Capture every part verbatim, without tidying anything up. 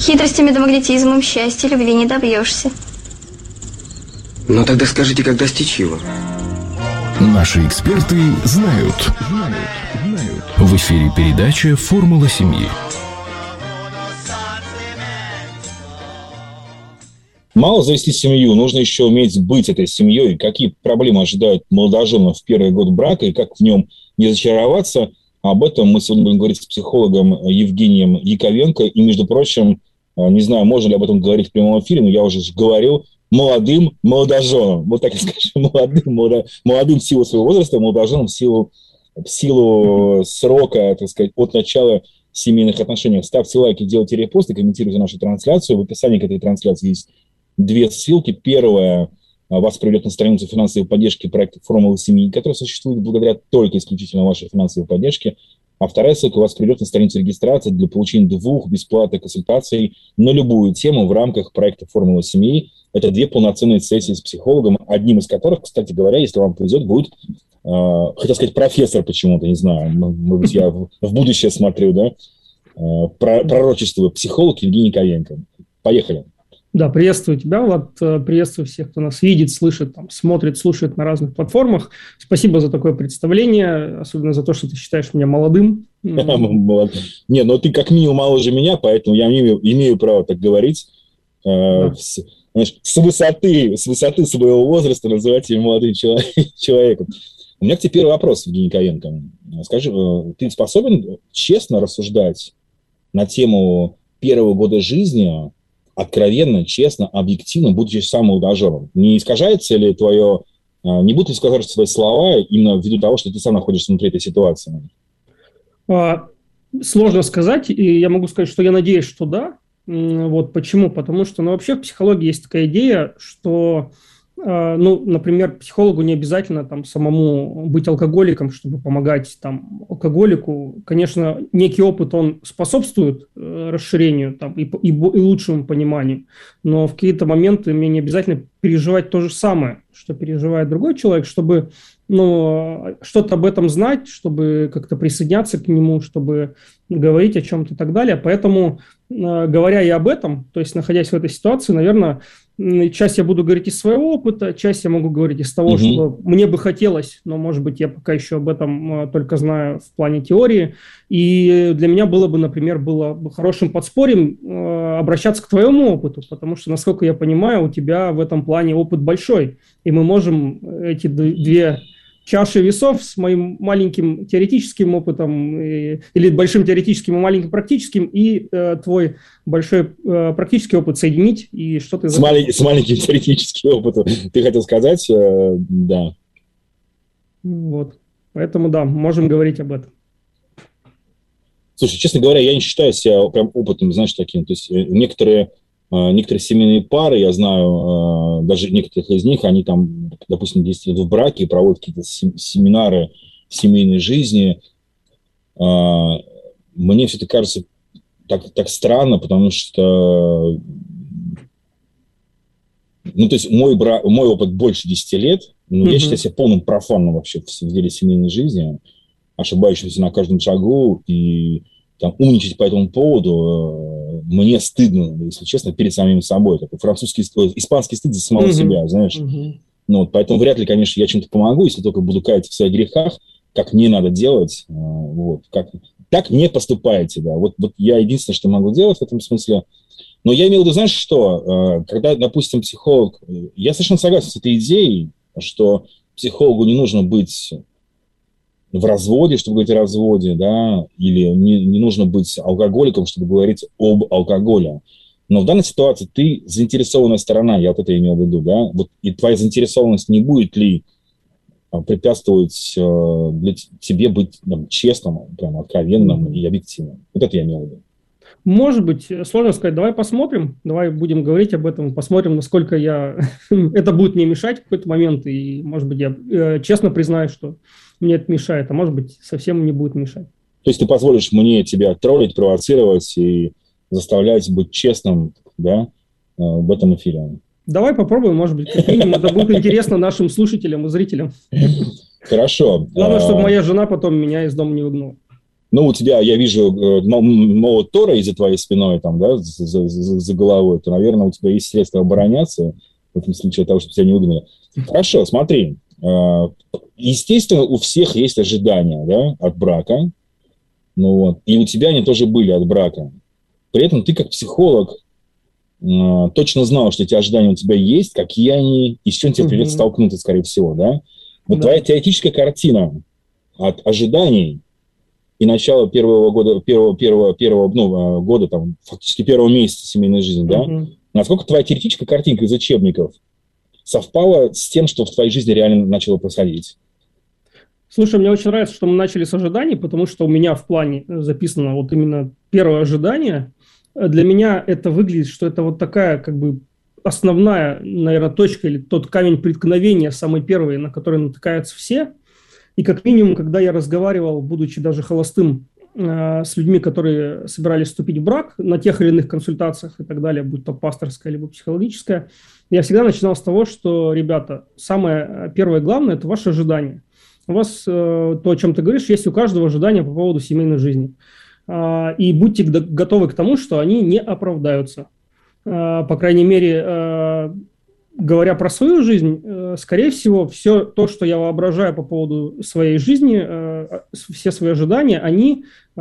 Хитростями да магнетизмом счастья, любви не добьешься. Ну тогда скажите, как достичь его? Наши эксперты знают. Знают, знают. В эфире передача «Формула семьи». Мало завести семью, нужно еще уметь быть этой семьей. Какие проблемы ожидают молодоженов в первый год брака и как в нем не зачароваться? Об этом мы сегодня будем говорить с психологом Евгением Яковенко. И, между прочим, не знаю, можно ли об этом говорить в прямом эфире, но я уже говорил, молодым молодоженам. Вот так я скажу, молодым, молодо, молодым в силу своего возраста, молодоженам в силу, в силу срока, так сказать, от начала семейных отношений. Ставьте лайки, делайте репосты, комментируйте нашу трансляцию. В описании к этой трансляции есть две ссылки. Первая вас приведет на страницу финансовой поддержки проекта «Формула семьи», который существует благодаря только исключительно вашей финансовой поддержке. А вторая ссылка вас приведет на страницу регистрации для получения двух бесплатных консультаций на любую тему в рамках проекта «Формула семьи». Это две полноценные сессии с психологом, одним из которых, кстати говоря, если вам повезет, будет, э, хотел сказать, профессор почему-то, не знаю, может быть, я в, в будущее смотрю, да, э, про, пророчество, психолог Евгений Яковенко. Поехали. Да, приветствую тебя, Влад, приветствую всех, кто нас видит, слышит, там, смотрит, слушает на разных платформах. Спасибо за такое представление, особенно за то, что ты считаешь меня молодым. Не, ну ты как минимум моложе меня, поэтому я имею, имею право так говорить. Да. С, знаешь, с высоты, с высоты своего возраста называть тебя молодым человеком. У меня к тебе первый вопрос, Евгений Яковенко. Скажи, ты способен честно рассуждать на тему первого года жизни, откровенно, честно, объективно, будучи сам молодоженом? Не искажается ли твое, не будут ли искажаться твои слова именно ввиду того, что ты сам находишься внутри этой ситуации? Сложно сказать, и я могу сказать, что я надеюсь, что да. Вот почему? Потому что, ну, вообще в психологии есть такая идея, что, ну, например, психологу не обязательно там самому быть алкоголиком, чтобы помогать там алкоголику. Конечно, некий опыт, он способствует э, расширению там, и, и, и лучшему пониманию, но в какие-то моменты мне не обязательно переживать то же самое, что переживает другой человек, чтобы, ну, что-то об этом знать, чтобы как-то присоединяться к нему, чтобы говорить о чем-то и так далее. Поэтому, э, говоря и об этом, то есть находясь в этой ситуации, наверное, часть я буду говорить из своего опыта, часть я могу говорить из того, угу. что мне бы хотелось, но, может быть, я пока еще об этом uh, только знаю в плане теории. И для меня было бы, например, было бы хорошим подспорьем uh, обращаться к твоему опыту, потому что, насколько я понимаю, у тебя в этом плане опыт большой, и мы можем эти две чаши весов с моим маленьким теоретическим опытом и, или большим теоретическим и маленьким практическим и э, твой большой э, практический опыт соединить и что ты... С, малень, с маленьким теоретическим опытом, ты хотел сказать, э, да. Вот, поэтому да, можем говорить об этом. Слушай, честно говоря, я не считаю себя прям опытом, знаешь, таким. То есть некоторые... Некоторые семейные пары, я знаю, даже некоторых из них, они там, допустим, десять лет в браке и проводят какие-то семинары семейной жизни. Мне все это кажется так, так странно, потому что, ну, то есть мой, бра... мой опыт больше десяти лет, но mm-hmm. я считаю себя полным профаном вообще в деле семейной жизни, ошибающимся на каждом шагу и там, умничать по этому поводу, мне стыдно, если честно, перед самим собой. Такой французский, испанский стыд за самого mm-hmm. себя, знаешь. Mm-hmm. Ну, вот, поэтому вряд ли, конечно, я чем-то помогу, если только буду каяться в своих грехах, как не надо делать. Вот, как, так не поступайте, да. Вот, вот я единственное, что могу делать в этом смысле. Но я имел в виду, знаешь, что, когда, допустим, психолог... Я совершенно согласен с этой идеей, что психологу не нужно быть... в разводе, чтобы говорить о разводе, да, или не, не нужно быть алкоголиком, чтобы говорить об алкоголе. Но в данной ситуации ты заинтересованная сторона, я вот это имел в виду, да, вот, и твоя заинтересованность не будет ли а, препятствовать а, для тебе быть там, честным, прям, откровенным и объективным. Вот это я имел в виду. Может быть, сложно сказать. Давай посмотрим, давай будем говорить об этом, посмотрим, насколько я это будет мне мешать в какой-то момент, и, может быть, я э, честно признаю, что мне это мешает, а может быть, совсем не будет мешать. То есть ты позволишь мне тебя троллить, провоцировать и заставлять быть честным, да, в этом эфире? Давай попробуем, может быть, как минимум, это будет интересно нашим слушателям и зрителям. Хорошо. Главное, чтобы моя жена потом меня из дома не выгнала. ну, у тебя, я вижу, молот Тора из-за твоей спиной, там, да, за, за, за головой, то, наверное, у тебя есть средства обороняться, в этом случае от того, чтобы тебя не угнали. Хорошо, смотри. Естественно, у всех есть ожидания, да, от брака. Ну, вот. И у тебя они тоже были от брака. При этом ты, как психолог, точно знал, что эти ожидания у тебя есть, какие они, и с чем тебе придется столкнуться, скорее всего, да? Вот да. Твоя теоретическая картина от ожиданий и начала первого года, первого, первого, первого ну, года, там, фактически первого месяца семейной жизни, да? Uh-huh. Насколько твоя теоретическая картинка из учебников совпала с тем, что в твоей жизни реально начало происходить? Слушай, мне очень нравится, что мы начали с ожиданий, потому что у меня в плане записано вот именно первое ожидание. Для меня это выглядит, что это вот такая как бы основная, наверное, точка или тот камень преткновения, самый первый, на который натыкаются все. И как минимум, когда я разговаривал, будучи даже холостым, э, с людьми, которые собирались вступить в брак на тех или иных консультациях и так далее, будь то пасторская либо психологическая, я всегда начинал с того, что, ребята, самое первое главное – это ваше ожидание. У вас э, то, о чем ты говоришь, есть у каждого ожидания по поводу семейной жизни. Э, и будьте готовы к тому, что они не оправдаются. Э, по крайней мере, э, говоря про свою жизнь, э, скорее всего, все то, что я воображаю по поводу своей жизни, э, все свои ожидания, они э,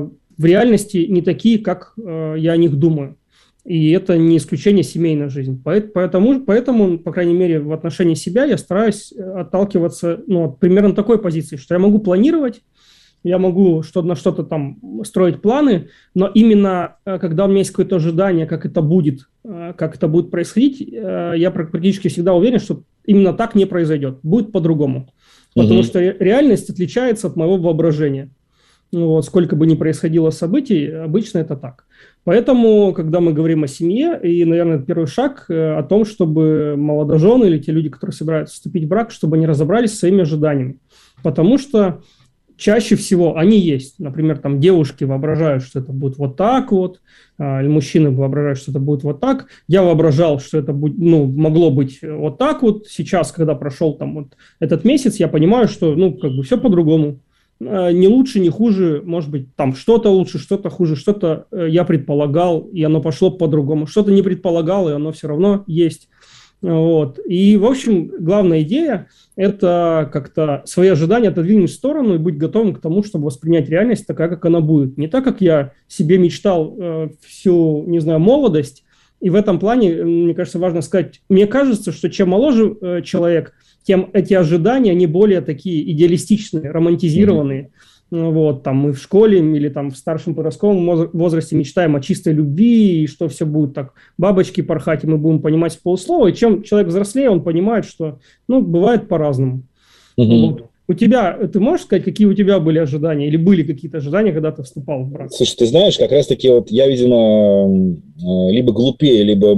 в реальности не такие, как э, я о них думаю. И это не исключение семейной жизни. Поэтому, поэтому, по крайней мере, в отношении себя я стараюсь отталкиваться ну, от примерно такой позиции, что я могу планировать, я могу что- на что-то там строить планы, но именно когда у меня есть какое-то ожидание, как это будет, как это будет происходить, я практически всегда уверен, что именно так не произойдет, будет по-другому. Потому угу. что реальность отличается от моего воображения. Вот, сколько бы ни происходило событий, обычно это так. Поэтому, когда мы говорим о семье, и, наверное, первый шаг о том, чтобы молодожены или те люди, которые собираются вступить в брак, чтобы они разобрались со своими ожиданиями. Потому что чаще всего они есть. Например, там девушки воображают, что это будет вот так вот, или мужчины воображают, что это будет вот так. Я воображал, что это будет, ну, могло быть вот так вот. Сейчас, когда прошел там вот этот месяц, я понимаю, что ну, как бы все по-другому. Не лучше, не хуже, может быть, там что-то лучше, что-то хуже, что-то я предполагал, и оно пошло по-другому, что-то не предполагал, и оно все равно есть. Вот. И, в общем, главная идея – это как-то свои ожидания отодвинуть в сторону и быть готовым к тому, чтобы воспринять реальность такая, как она будет. Не так, как я себе мечтал э, всю, не знаю, молодость. И в этом плане, мне кажется, важно сказать, мне кажется, что чем моложе э, человек, тем эти ожидания, они более такие идеалистичные, романтизированные. Mm-hmm. Вот, там мы в школе или там в старшем подростковом возрасте мечтаем о чистой любви, и что все будет так бабочки порхать, и мы будем понимать полуслова. И чем человек взрослее, он понимает, что, ну, бывает по-разному. Mm-hmm. Вот. У тебя, ты можешь сказать, какие у тебя были ожидания, или были какие-то ожидания, когда ты вступал в брак? Слушай, ты знаешь, как раз-таки вот я, видимо, либо глупее, либо,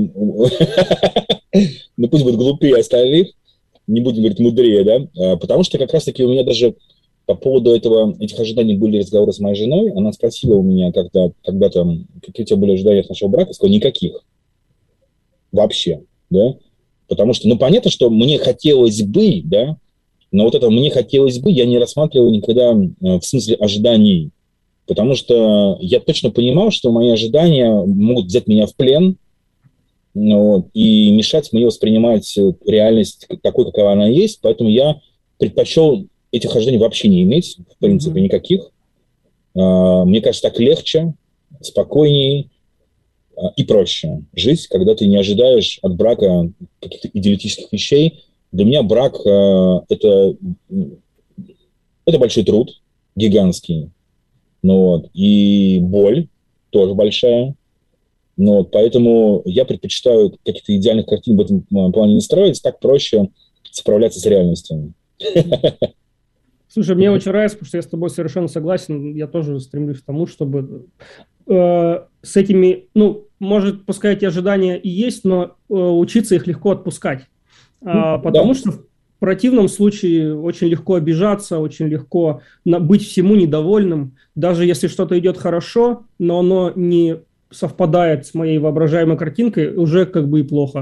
ну пусть будет глупее остальных, не будем говорить мудрее, да, потому что как раз-таки у меня даже по поводу этого, этих ожиданий были разговоры с моей женой, она спросила у меня когда, когда-то, какие у тебя были ожидания от нашего брака, я сказал, никаких, вообще, да, потому что, ну, понятно, что мне хотелось бы, да, но вот это «мне хотелось бы» я не рассматривал никогда в смысле ожиданий, потому что я точно понимал, что мои ожидания могут взять меня в плен, вот, и мешать мне воспринимать реальность такой, какова она есть, поэтому я предпочел этих ожиданий вообще не иметь, в принципе, mm-hmm. никаких. Мне кажется, так легче, спокойнее и проще жить, когда ты не ожидаешь от брака каких-то идеалистических вещей. Для меня брак это, это большой труд, гигантский, ну, вот, и боль тоже большая. Ну, вот, поэтому я предпочитаю каких-то идеальных картин в этом плане не строить, так проще справляться с реальностью. Слушай, мне очень нравится, потому что я с тобой совершенно согласен, я тоже стремлюсь к тому, чтобы э, с этими, ну, может, пускай эти ожидания и есть, но э, учиться их легко отпускать, э, потому да. что в противном случае очень легко обижаться, очень легко на, быть всему недовольным, даже если что-то идет хорошо, но оно не совпадает с моей воображаемой картинкой, уже как бы и плохо.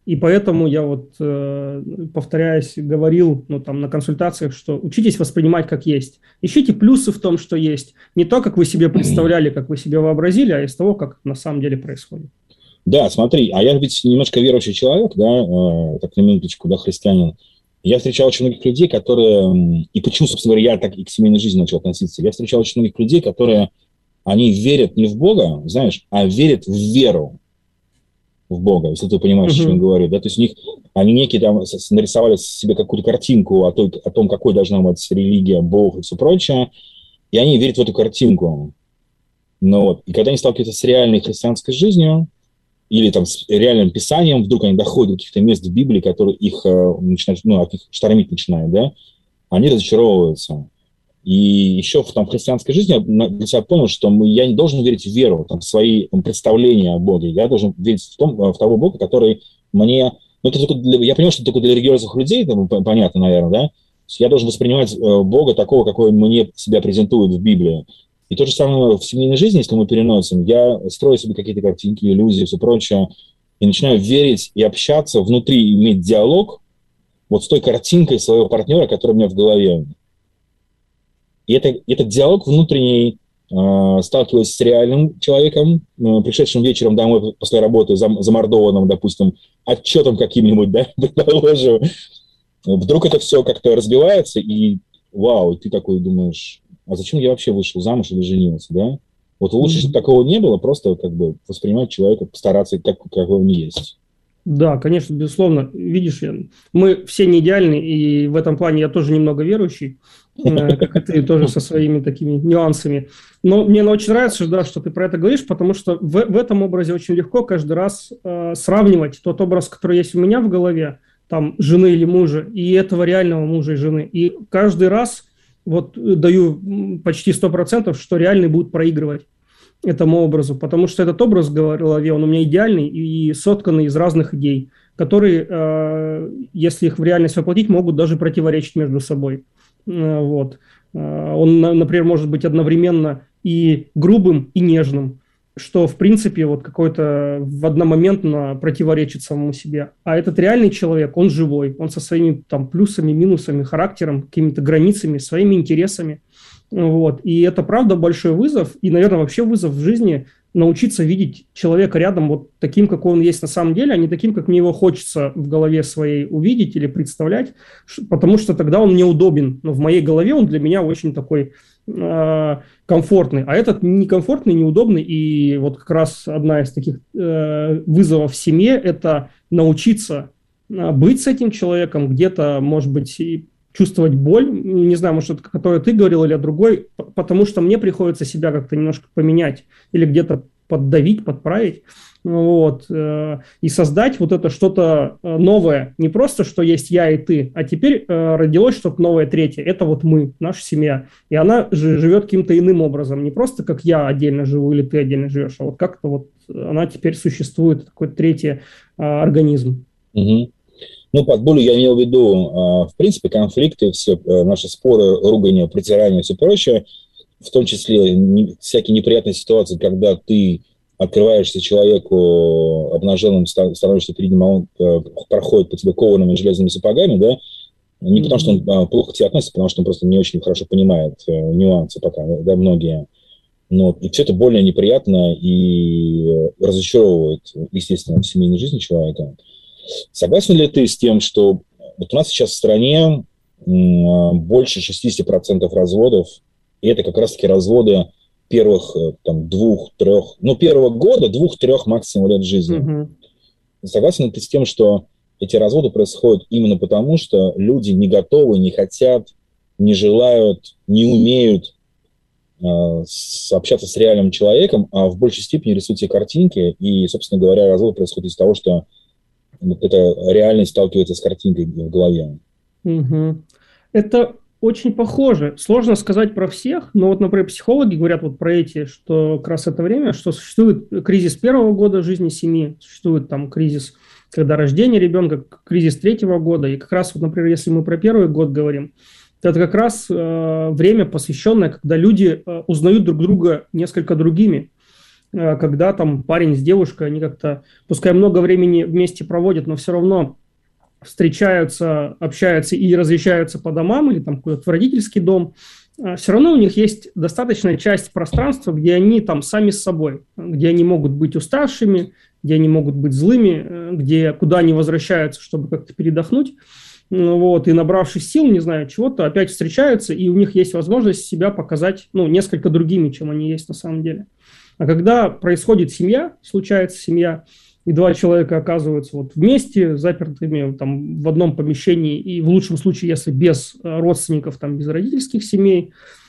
И поэтому я вот, э, повторяюсь, говорил ну, там, на консультациях, что учитесь воспринимать как есть. Ищите плюсы в том, что есть. Не то, как вы себе представляли, как вы себе вообразили, а из того, как на самом деле происходит. Да, смотри, а я ведь немножко верующий человек, да, э, так на минуточку, да, христианин. Я встречал очень многих людей, которые... И почему, собственно говоря, я так и к семейной жизни начал относиться? Я встречал очень многих людей, которые, они верят не в Бога, знаешь, а верят в веру в Бога, если ты понимаешь, uh-huh. о чем я говорю. Да? То есть у них, они некие там нарисовали себе какую-то картинку о, той, о том, какой должна быть религия, Бог и все прочее, и они верят в эту картинку. Но вот, и когда они сталкиваются с реальной христианской жизнью, или там с реальным писанием, вдруг они доходят до каких-то мест в Библии, которые их э, начинают, ну, от них штормить начинают, да, они разочаровываются. И еще в там, христианской жизни я для себя понял, что мы, я не должен верить в веру, там, в свои там, представления о Боге. Я должен верить в, том, в того Бога, который мне... Ну, это только для, я понимаю, что это только для религиозных людей, там, понятно, наверное, да? Я должен воспринимать э, Бога такого, какой мне себя презентует в Библии. И то же самое в семейной жизни, если мы переносим, я строю себе какие-то картинки, иллюзии, все прочее, и начинаю верить и общаться, внутри иметь диалог вот с той картинкой своего партнера, которая у меня в голове. И это, этот диалог внутренний, э, сталкиваясь с реальным человеком, э, пришедшим вечером домой после работы, зам, замордованным, допустим, отчетом каким-нибудь, да, предположим, вдруг это все как-то разбивается, и вау, ты такой думаешь... А зачем я вообще вышел замуж или женился, да? Вот лучше, чтобы такого не было, просто как бы воспринимать человека, постараться, как, какой он есть. Да, конечно, безусловно. Видишь, мы все не идеальны, и в этом плане я тоже немного верующий, как и ты, тоже со своими такими нюансами. Но мне очень нравится, да, что ты про это говоришь, потому что в, в этом образе очень легко каждый раз э, сравнивать тот образ, который есть у меня в голове, там, жены или мужа, и этого реального мужа и жены. И каждый раз вот даю почти сто процентов, что реальный будет проигрывать этому образу, потому что этот образ в голове, он у меня идеальный и сотканный из разных идей, которые, э, если их в реальность воплотить, могут даже противоречить между собой. Э, вот. Э, он, например, может быть одновременно и грубым, и нежным, что, в принципе, вот какой-то в одномоментно противоречит самому себе. А этот реальный человек, он живой, он со своими там плюсами, минусами, характером, какими-то границами, своими интересами. Вот. И это, правда, большой вызов, и, наверное, вообще вызов в жизни научиться видеть человека рядом вот таким, какой он есть на самом деле, а не таким, как мне его хочется в голове своей увидеть или представлять, потому что тогда он неудобен. Но в моей голове он для меня очень такой э, комфортный, а этот некомфортный, неудобный. И вот как раз одна из таких э, вызовов в семье – это научиться быть с этим человеком, где-то, может быть, и чувствовать боль, не знаю, может, это которое ты говорил или другой, потому что мне приходится себя как-то немножко поменять или где-то поддавить, подправить, вот, и создать вот это что-то новое, не просто, что есть я и ты, а теперь родилось что-то новое, третье, это вот мы, наша семья, и она живет каким-то иным образом, не просто как я отдельно живу или ты отдельно живешь, а вот как-то вот она теперь существует, такой третий организм. Угу. Ну, под болью я имел в виду, в принципе, конфликты, все наши споры, ругания, притирания и все прочее, в том числе всякие неприятные ситуации, когда ты открываешься человеку обнаженным, становишься перед ним, а он проходит по тебе коваными железными сапогами, да, не потому что он плохо к тебе относится, потому что он просто не очень хорошо понимает нюансы пока, да, многие. Но и все это больно, неприятно и разочаровывает, естественно, в семейной жизни человека. Согласен ли ты с тем, что вот у нас сейчас в стране больше шестьдесят процентов разводов, и это как раз-таки разводы первых там, двух-трех, ну, первого года, двух-трех максимум лет жизни. Mm-hmm. Согласен ли ты с тем, что эти разводы происходят именно потому, что люди не готовы, не хотят, не желают, не умеют э, общаться с реальным человеком, а в большей степени рисуют себе картинки, и, собственно говоря, развод происходит из-за того, что вот эта реальность сталкивается с картинкой в голове. Угу. Это очень похоже. Сложно сказать про всех, но вот, например, психологи говорят вот про эти, что как раз это время, что существует кризис первого года жизни семьи, существует там кризис, когда рождение ребенка, кризис третьего года, и как раз вот, например, если мы про первый год говорим, то это как раз э, время, посвященное, когда люди э, узнают друг друга несколько другими. когда там парень с девушкой, они как-то, пускай много времени вместе проводят, но все равно встречаются, общаются и разъезжаются по домам или там куда-то в родительский дом, все равно у них есть достаточная часть пространства, где они там сами с собой, где они могут быть уставшими, где они могут быть злыми, где, куда они возвращаются, чтобы как-то передохнуть. Вот, и набравшись сил, не знаю, чего-то, опять встречаются, и у них есть возможность себя показать, ну, несколько другими, чем они есть на самом деле. А когда происходит семья, случается семья, и два человека оказываются вот вместе, запертыми там в одном помещении, и в лучшем случае, если без родственников, там, без родительских семей,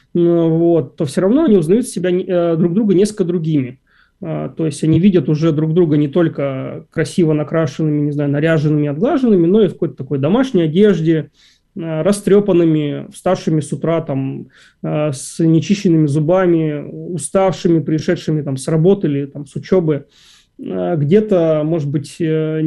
вот, то все равно они узнают себя друг друга несколько другими. То есть они видят уже друг друга не только красиво накрашенными, не знаю, наряженными, отглаженными, но и в какой-то такой домашней одежде, растрепанными, вставшими с утра там, с нечищенными зубами, уставшими, пришедшими там, с работы или там, с учебы, где-то, может быть,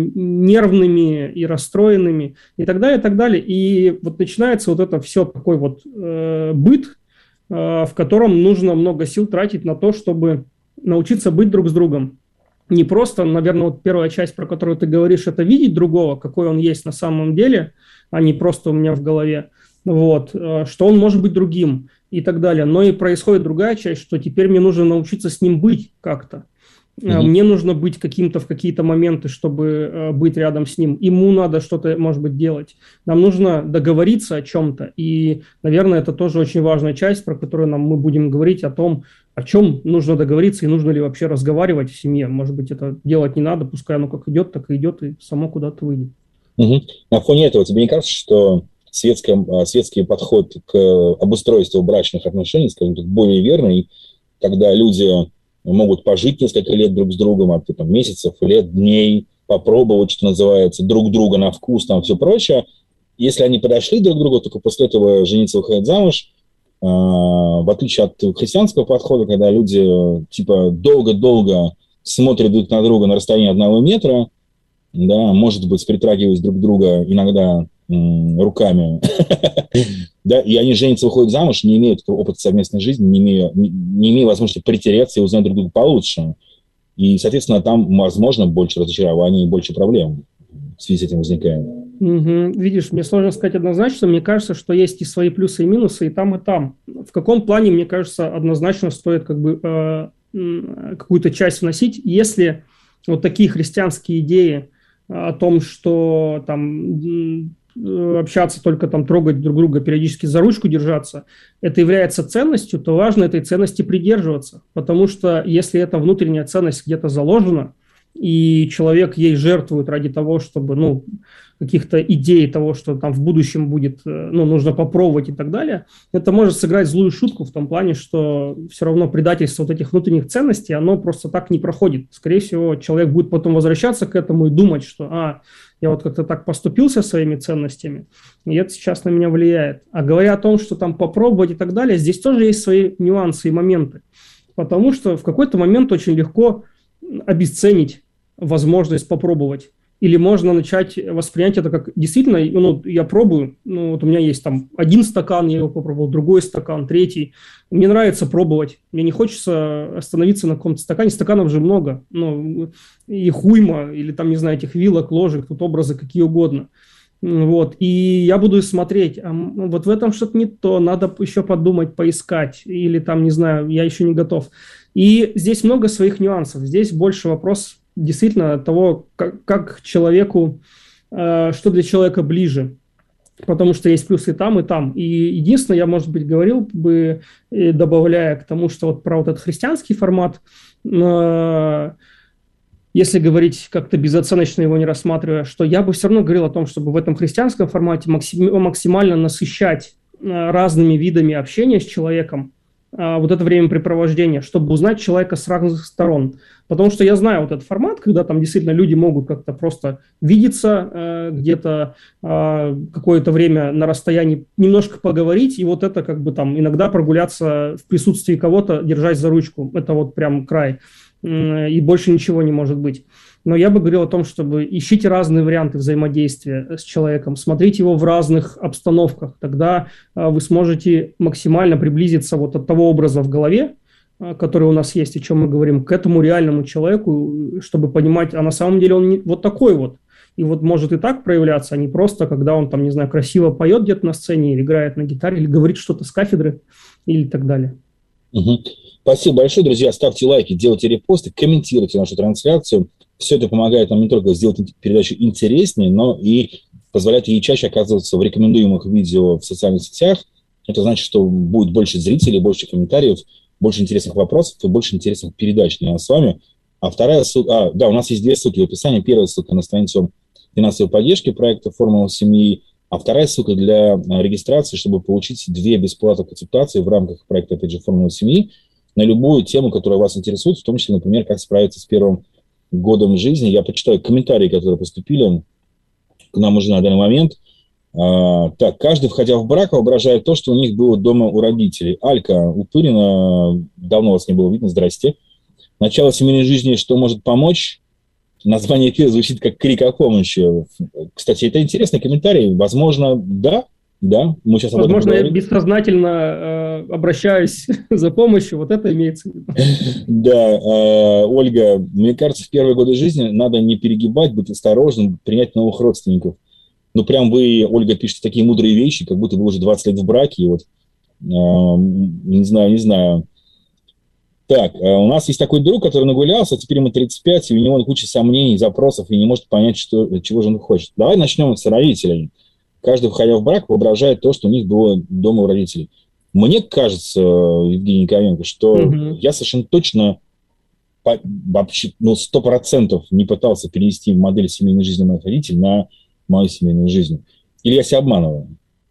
нервными и расстроенными и так далее, и так далее. И вот начинается вот это все такой вот э, быт, э, в котором нужно много сил тратить на то, чтобы научиться быть друг с другом. Не просто, наверное, вот первая часть, про которую ты говоришь, это видеть другого, какой он есть на самом деле, а не просто у меня в голове, вот, что он может быть другим и так далее. Но и происходит другая часть, что теперь мне нужно научиться с ним быть как-то. Mm-hmm. Мне нужно быть каким-то в какие-то моменты, чтобы быть рядом с ним. Ему надо что-то, может быть, делать. Нам нужно договориться о чем-то. И, наверное, это тоже очень важная часть, про которую нам мы будем говорить, о том, о чем нужно договориться и нужно ли вообще разговаривать в семье. Может быть, это делать не надо, пускай оно как идет, так и идет, и само куда-то выйдет. Mm-hmm. На фоне этого тебе не кажется, что светский, светский подход к обустройству брачных отношений, скажем так, более верный, когда люди могут пожить несколько лет друг с другом, а там, месяцев, лет, дней, попробовать, что называется, друг друга на вкус, там все прочее. Если они подошли друг к другу, только после этого жениться, выходят замуж, э, в отличие от христианского подхода, когда люди типа долго-долго смотрят друг на друга на расстоянии одного метра, да, может быть, притрагиваясь друг к другу иногда м, руками, да, и они женятся, выходят замуж, не имеют опыта совместной жизни, не имея, не, не имея возможности притереться и узнать друг друга получше. И, соответственно, там, возможно, больше разочарований и больше проблем в связи с этим возникает. Угу. Видишь, мне сложно сказать однозначно. Мне кажется, что есть и свои плюсы и минусы, и там, и там. В каком плане, мне кажется, однозначно стоит как бы э, какую-то часть вносить, если вот такие христианские идеи о том, что там общаться, только там трогать друг друга, периодически за ручку держаться, это является ценностью, то важно этой ценности придерживаться. Потому что если эта внутренняя ценность где-то заложена, и человек ей жертвует ради того, чтобы, ну, каких-то идей того, что там в будущем будет, ну, нужно попробовать и так далее, это может сыграть злую шутку в том плане, что все равно предательство вот этих внутренних ценностей, оно просто так не проходит. Скорее всего, человек будет потом возвращаться к этому и думать, что, а, я вот как-то так поступил со своими ценностями, и это сейчас на меня влияет. А говоря о том, что там попробовать и так далее, здесь тоже есть свои нюансы и моменты. Потому что в какой-то момент очень легко обесценить возможность попробовать. Или можно начать воспринять это как действительно, ну, я пробую, ну, вот у меня есть там один стакан, я его попробовал, другой стакан, третий. Мне нравится пробовать, мне не хочется остановиться на каком-то стакане, стаканов же много, ну, и хуйма, или там, не знаю, этих вилок, ложек, тут образы какие угодно. Вот, и я буду смотреть, а вот в этом что-то не то, надо еще подумать, поискать, или там, не знаю, я еще не готов. И здесь много своих нюансов, здесь больше вопрос действительно того, как, как человеку, э, что для человека ближе, потому что есть плюсы и там, и там. И единственное, я, может быть, говорил бы, добавляя к тому, что вот про вот этот христианский формат, э, если говорить как-то безоценочно его не рассматривая, что я бы все равно говорил о том, чтобы в этом христианском формате максимально насыщать разными видами общения с человеком, вот это времяпрепровождение, чтобы узнать человека с разных сторон. Потому что я знаю вот этот формат, когда там действительно люди могут как-то просто видеться, э, где-то э, какое-то время на расстоянии немножко поговорить, и вот это как бы там иногда прогуляться в присутствии кого-то, держась за ручку. Это вот прям край. Э, и больше ничего не может быть. Но я бы говорил о том, чтобы ищите разные варианты взаимодействия с человеком, смотрите его в разных обстановках, тогда э, вы сможете максимально приблизиться вот от того образа в голове, который у нас есть, о чем мы говорим, к этому реальному человеку, чтобы понимать, а на самом деле он не, вот такой вот. И вот может и так проявляться, а не просто, когда он там, не знаю, красиво поет где-то на сцене, или играет на гитаре, или говорит что-то с кафедры, или так далее. Угу. Спасибо большое, друзья. Ставьте лайки, делайте репосты, комментируйте нашу трансляцию. Все это помогает нам не только сделать передачу интереснее, но и позволяет ей чаще оказываться в рекомендуемых видео в социальных сетях. Это значит, что будет больше зрителей, больше комментариев, больше интересных вопросов и больше интересных передач для нас с вами. А вторая ссылка... А, да, у нас есть две ссылки в описании. Первая ссылка на страницу финансовой поддержки проекта «Формула семьи», а вторая ссылка для регистрации, чтобы получить две бесплатных консультации в рамках проекта, опять же, «Формула семьи» на любую тему, которая вас интересует, в том числе, например, как справиться с первым годом жизни. Я почитаю комментарии, которые поступили к нам уже на данный момент. А, так, каждый, входя в брак, воображает то, что у них было дома у родителей. Алька Упырина, давно вас не было видно, здрасте. Начало семейной жизни, что может помочь? Название эфира звучит как крик о помощи. Кстати, это интересный комментарий. Возможно, да, да. Мы сейчас об этом Возможно, поговорим. я бессознательно э, обращаюсь за помощью. Вот это имеется в виду. Да, э, Ольга, мне кажется, в первые годы жизни надо не перегибать, быть осторожным, принять новых родственников. Ну, прям вы, Ольга, пишете такие мудрые вещи, как будто вы уже двадцать лет в браке. И вот, э, не знаю, не знаю. Так, у нас есть такой друг, который нагулялся, теперь ему тридцать пять, и у него куча сомнений, запросов, и не может понять, что, чего же он хочет. Давай начнем с родителей. Каждый, входя в брак, воображает то, что у них было дома у родителей. Мне кажется, Евгений Яковенко, что угу. я совершенно точно вообще, ну, сто процентов не пытался перенести модель семейной жизни моих родителей на мою семейную жизнь. Или я себя обманываю?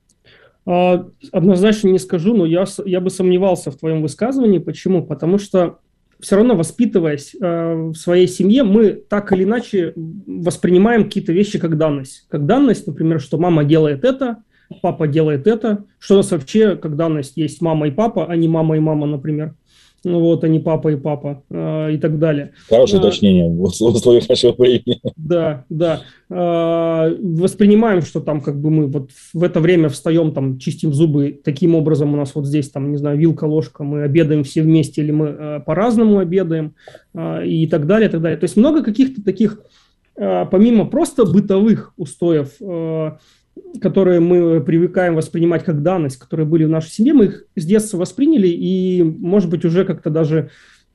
Однозначно не скажу, но я, я бы сомневался в твоем высказывании. Почему? Потому что все равно, воспитываясь э, в своей семье, мы так или иначе воспринимаем какие-то вещи как данность. Как данность, например, что мама делает это, папа делает это, что у нас вообще как данность есть мама и папа, а не мама и мама, например. Ну вот, а не папа и папа э, и так далее. Хорошее уточнение в условиях нашего времени. Да, да. Э, воспринимаем, что там как бы мы вот в это время встаем, там, чистим зубы, таким образом у нас вот здесь, там, не знаю, вилка, ложка, мы обедаем все вместе или мы э, по-разному обедаем э, и так далее, и так далее. То есть много каких-то таких, э, помимо просто бытовых устоев, э, которые мы привыкаем воспринимать как данность, которые были в нашей семье, мы их с детства восприняли, и, может быть, уже как-то даже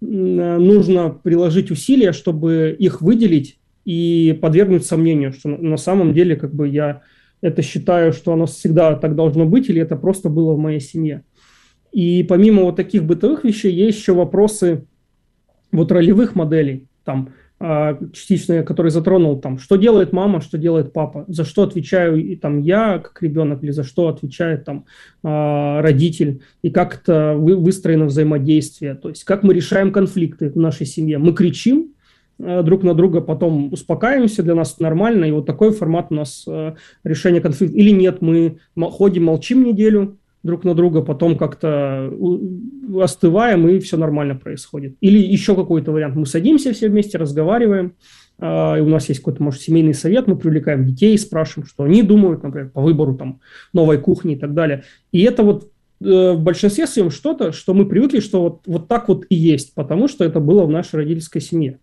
нужно приложить усилия, чтобы их выделить и подвергнуть сомнению, что на самом деле как бы я это считаю, что оно всегда так должно быть, или это просто было в моей семье. И помимо вот таких бытовых вещей есть еще вопросы вот ролевых моделей, там, частично, который затронул, там, что делает мама, что делает папа, за что отвечаю и, там, я как ребенок, или за что отвечает там, родитель, и как это выстроено взаимодействие, то есть как мы решаем конфликты в нашей семье. Мы кричим друг на друга, потом успокаиваемся, для нас это нормально, и вот такой формат у нас решения конфликта. Или нет, мы ходим, молчим неделю друг на друга, потом как-то остываем, и все нормально происходит. Или еще какой-то вариант. Мы садимся все вместе, разговариваем, и у нас есть какой-то, может, семейный совет, мы привлекаем детей, спрашиваем, что они думают, например, по выбору там, новой кухни и так далее. И это вот в большинстве своем что-то, что мы привыкли, что вот, вот так вот и есть, потому что это было в нашей родительской семье.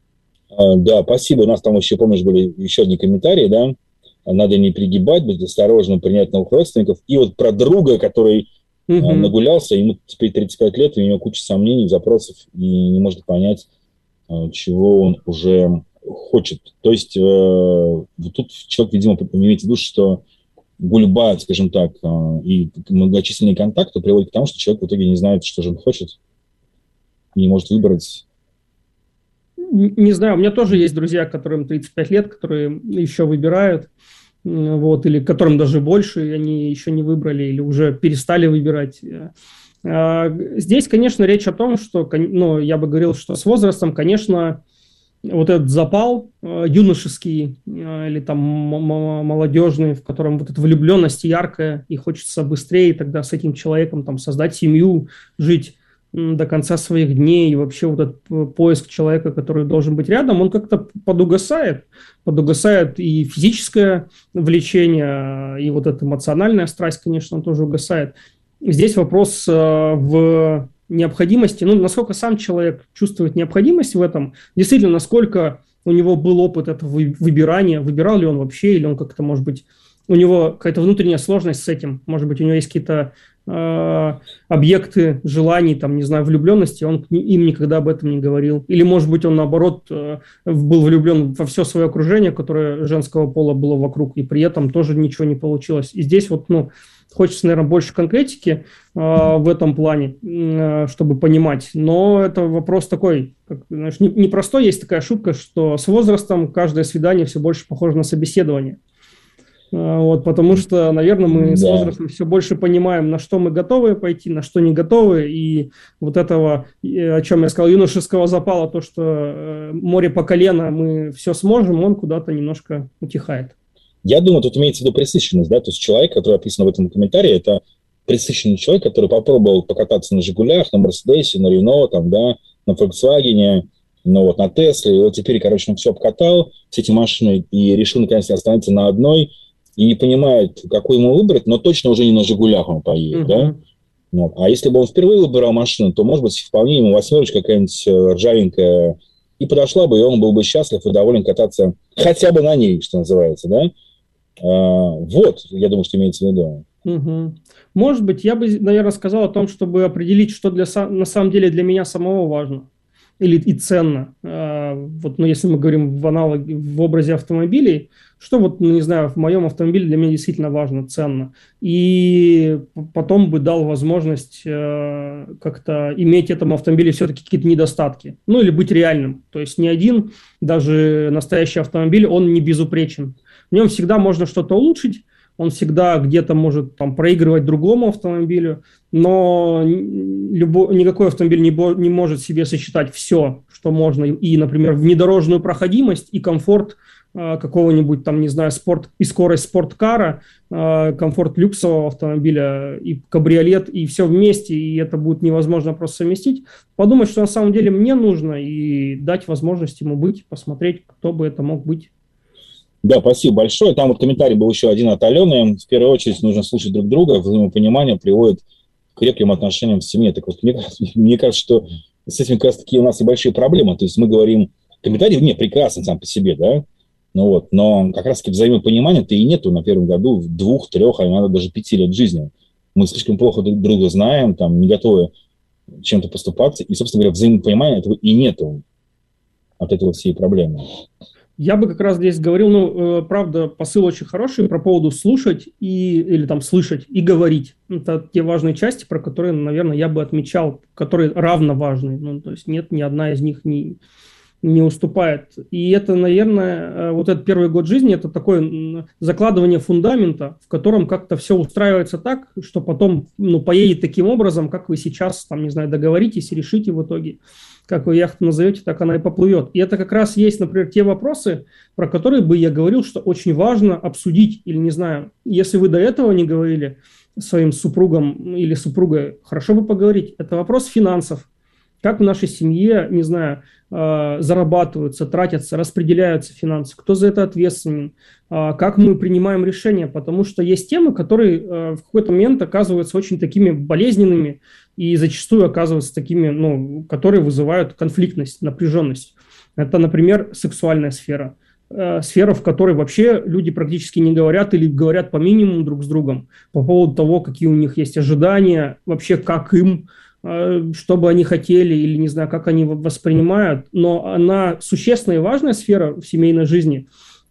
Да, спасибо. У нас там еще, помнишь, были еще одни комментарии, да? Надо не пригибать, быть осторожным, принять новых родственников. И вот про друга, который угу. нагулялся, ему теперь тридцать пять лет, и у него куча сомнений, запросов, и не может понять, чего он уже хочет. То есть вот тут человек, видимо, имеет в виду, что гульба, скажем так, и многочисленные контакты приводят к тому, что человек в итоге не знает, что же он хочет, и не может выбрать. Не знаю, у меня тоже есть друзья, которым тридцать пять лет, которые еще выбирают, вот, или которым даже больше, и они еще не выбрали или уже перестали выбирать. Здесь, конечно, речь о том, что, ну, я бы говорил, что с возрастом, конечно, вот этот запал юношеский или там молодежный, в котором вот эта влюбленность яркая, и хочется быстрее тогда с этим человеком там создать семью, жить до конца своих дней, и вообще вот этот поиск человека, который должен быть рядом, он как-то подугасает. Подугасает и физическое влечение, и вот эта эмоциональная страсть, конечно, тоже угасает. Здесь вопрос в необходимости, ну, насколько сам человек чувствует необходимость в этом, действительно, насколько у него был опыт этого выбирания, выбирал ли он вообще, или он как-то, может быть, у него какая-то внутренняя сложность с этим, может быть, у него есть какие-то э, объекты желаний, там, не знаю, влюбленности, он им никогда об этом не говорил. Или, может быть, он, наоборот, э, был влюблен во все свое окружение, которое женского пола было вокруг, и при этом тоже ничего не получилось. И здесь вот, ну, хочется, наверное, больше конкретики э, в этом плане, э, чтобы понимать. Но это вопрос такой, как, знаешь, непростой. Есть такая шутка, что с возрастом каждое свидание все больше похоже на собеседование. Вот, потому что, наверное, мы да. с возрастом все больше понимаем, на что мы готовы пойти, на что не готовы. И вот этого, о чем я сказал, юношеского запала, то, что море по колено, мы все сможем, он куда-то немножко утихает. Я думаю, тут имеется в виду пресыщенность, да, то есть человек, который описан в этом комментарии, это пресыщенный человек, который попробовал покататься на «Жигулях», на «Мерседесе», на «Рено», там, да, на «Фольксвагене», ну вот, на «Тесле», и вот теперь, короче, он все обкатал, все эти машины, и решил, наконец, остановиться на одной, и не понимает, какой ему выбрать, но точно уже не на «Жигулях» он поедет, uh-huh. да? Вот. А если бы он впервые выбирал машину, то, может быть, вполне ему восьмерочка какая-нибудь ржавенькая и подошла бы, и он был бы счастлив и доволен кататься хотя бы на ней, что называется, да? А, вот, я думаю, что имеется в виду. Угу. Может быть, я бы, наверное, сказал о том, чтобы определить, что для, на самом деле для меня самого важно или и ценно. А, вот, ну, если мы говорим в аналоге, в образе автомобилей, что вот, ну, не знаю, в моем автомобиле для меня действительно важно, ценно. И потом бы дал возможность э, как-то иметь этому автомобилю все-таки какие-то недостатки. Ну, или быть реальным. То есть ни один, даже настоящий автомобиль, он не безупречен. В нем всегда можно что-то улучшить, он всегда где-то может там проигрывать другому автомобилю, но любой, никакой автомобиль не, бо, не может себе сочетать все, что можно. И, например, внедорожную проходимость и комфорт э, какого-нибудь там, не знаю, спорт, и скорость спорткара, э, комфорт люксового автомобиля и кабриолет, и все вместе, и это будет невозможно просто совместить. Подумать, что на самом деле мне нужно, и дать возможность ему быть, посмотреть, кто бы это мог быть. Да, спасибо большое. Там вот комментарий был еще один от Алены. В первую очередь нужно слушать друг друга. Взаимопонимание приводит к крепким отношениям в семье. Так вот, мне, мне кажется, что с этим как раз таки у нас и большие проблемы. То есть мы говорим, комментарий, не, прекрасен сам по себе, да, ну вот, но как раз таки взаимопонимания-то и нету на первом году двух, трех, а иногда даже пяти лет жизни. Мы слишком плохо друг друга знаем, там, не готовы чем-то поступаться. И, собственно говоря, взаимопонимания этого и нету от этого всей проблемы. Я бы как раз здесь говорил, ну, э, правда, посыл очень хороший про поводу слушать и, или там слышать и говорить. Это те важные части, про которые, наверное, я бы отмечал, которые равно важны. Ну, то есть нет, ни одна из них не, не уступает. И это, наверное, вот этот первый год жизни, это такое закладывание фундамента, в котором как-то все устраивается так, что потом, ну, поедет таким образом, как вы сейчас, там, не знаю, договоритесь и решите в итоге. Как вы яхту назовете, так она и поплывет. И это как раз есть, например, те вопросы, про которые бы я говорил, что очень важно обсудить, или, не знаю, если вы до этого не говорили своим супругом или супругой, хорошо бы поговорить. Это вопрос финансов. Как в нашей семье, не знаю, зарабатываются, тратятся, распределяются финансы, кто за это ответственен, как мы принимаем решения, потому что есть темы, которые в какой-то момент оказываются очень такими болезненными и зачастую оказываются такими, ну, которые вызывают конфликтность, напряженность. Это, например, сексуальная сфера. Сфера, в которой вообще люди практически не говорят или говорят по минимуму друг с другом по поводу того, какие у них есть ожидания, вообще как им, что бы они хотели или, не знаю, как они воспринимают, но она существенная и важная сфера в семейной жизни,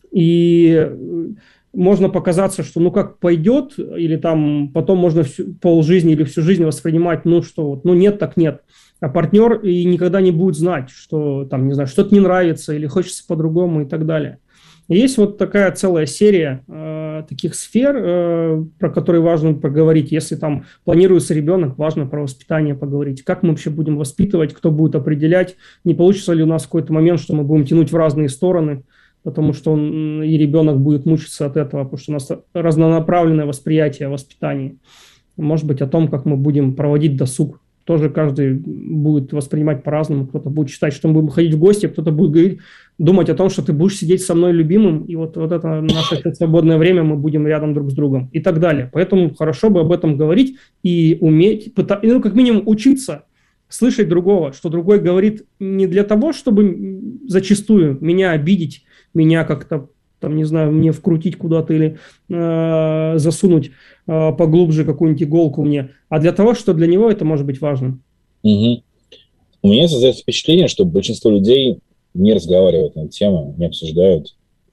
и можно показаться, что ну как пойдет, или там потом можно всю, полжизни или всю жизнь воспринимать, ну что вот, ну нет, так нет, а партнер и никогда не будет знать, что там, не знаю, что-то не нравится или хочется по-другому и так далее. И есть вот такая целая серия э, таких сфер, э, про которые важно поговорить. Если там планируется ребенок, важно про воспитание поговорить. Как мы вообще будем воспитывать, кто будет определять, не получится ли у нас в какой-то момент, что мы будем тянуть в разные стороны, потому что он, и ребенок будет мучиться от этого, потому что у нас разнонаправленное восприятие о воспитании. Может быть, о том, как мы будем проводить досуг. Тоже каждый будет воспринимать по-разному. Кто-то будет считать, что мы будем ходить в гости, кто-то будет говорить, думать о том, что ты будешь сидеть со мной любимым, и вот, вот это наше свободное время мы будем рядом друг с другом и так далее. Поэтому хорошо бы об этом говорить и уметь, пытаться, ну, как минимум, учиться слышать другого, что другой говорит не для того, чтобы зачастую меня обидеть, меня как-то, там, не знаю, мне вкрутить куда-то или э, засунуть э, поглубже какую-нибудь иголку мне, а для того, что для него это может быть важно. Угу. У меня создается впечатление, что большинство людей не разговаривают на эту тему, не обсуждают.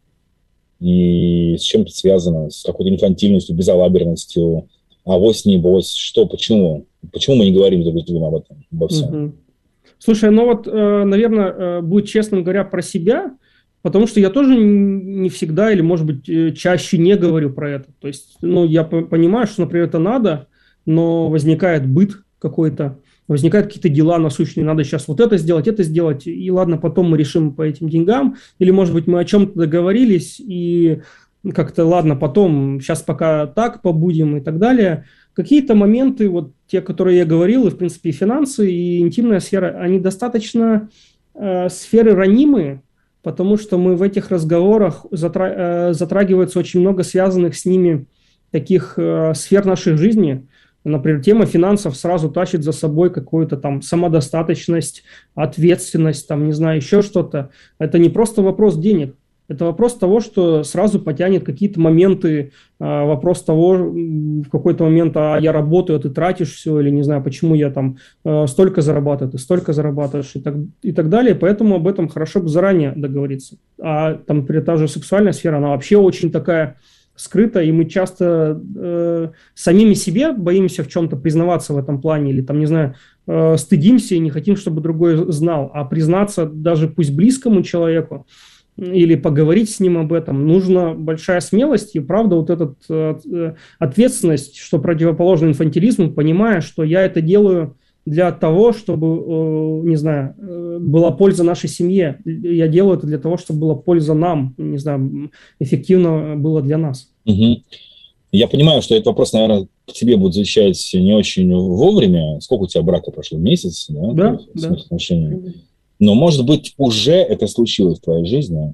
И с чем это связано? С какой-то инфантильностью, безалаберностью, авось не бось, что, почему? Почему мы не говорим друг с другом об этом, обо всем? Угу. Слушай, ну вот, наверное, будет честно говоря про себя, потому что я тоже не всегда или, может быть, чаще не говорю про это. То есть, ну, я понимаю, что, например, это надо, но возникает быт какой-то, возникают какие-то дела насущные, надо сейчас вот это сделать, это сделать, и ладно, потом мы решим по этим деньгам, или, может быть, мы о чем-то договорились, и как-то, ладно, потом, сейчас пока так побудем и так далее. Какие-то моменты, вот те, которые я говорил, и, в принципе, и финансы, и интимная сфера, они достаточно э, сферы ранимые, потому что мы в этих разговорах затра- э, затрагивается очень много связанных с ними таких э, сфер нашей жизни. Например, тема финансов сразу тащит за собой какую-то там самодостаточность, ответственность, там, не знаю, еще что-то. Это не просто вопрос денег. Это вопрос того, что сразу потянет какие-то моменты, вопрос того, в какой-то момент, а я работаю, а ты тратишь все, или не знаю, почему я там столько зарабатываю, ты столько зарабатываешь и так, и так далее. Поэтому об этом хорошо бы заранее договориться. А там, например, та же сексуальная сфера, она вообще очень такая скрыто, и мы часто э, самими себе боимся в чем-то признаваться в этом плане, или там, не знаю, э, стыдимся и не хотим, чтобы другой знал, а признаться даже пусть близкому человеку или поговорить с ним об этом, нужна большая смелость и, правда, вот эта э, ответственность, что противоположно инфантилизму, понимая, что я это делаю для того, чтобы, э, не знаю, э, была польза нашей семье. Я делаю это для того, чтобы была польза нам, не знаю, эффективно было для нас. Угу. Я понимаю, что этот вопрос, наверное, к тебе будет звучать не очень вовремя. Сколько у тебя брака прошло? Месяц? Да, да. да. Отношений. Но, может быть, уже это случилось в твоей жизни.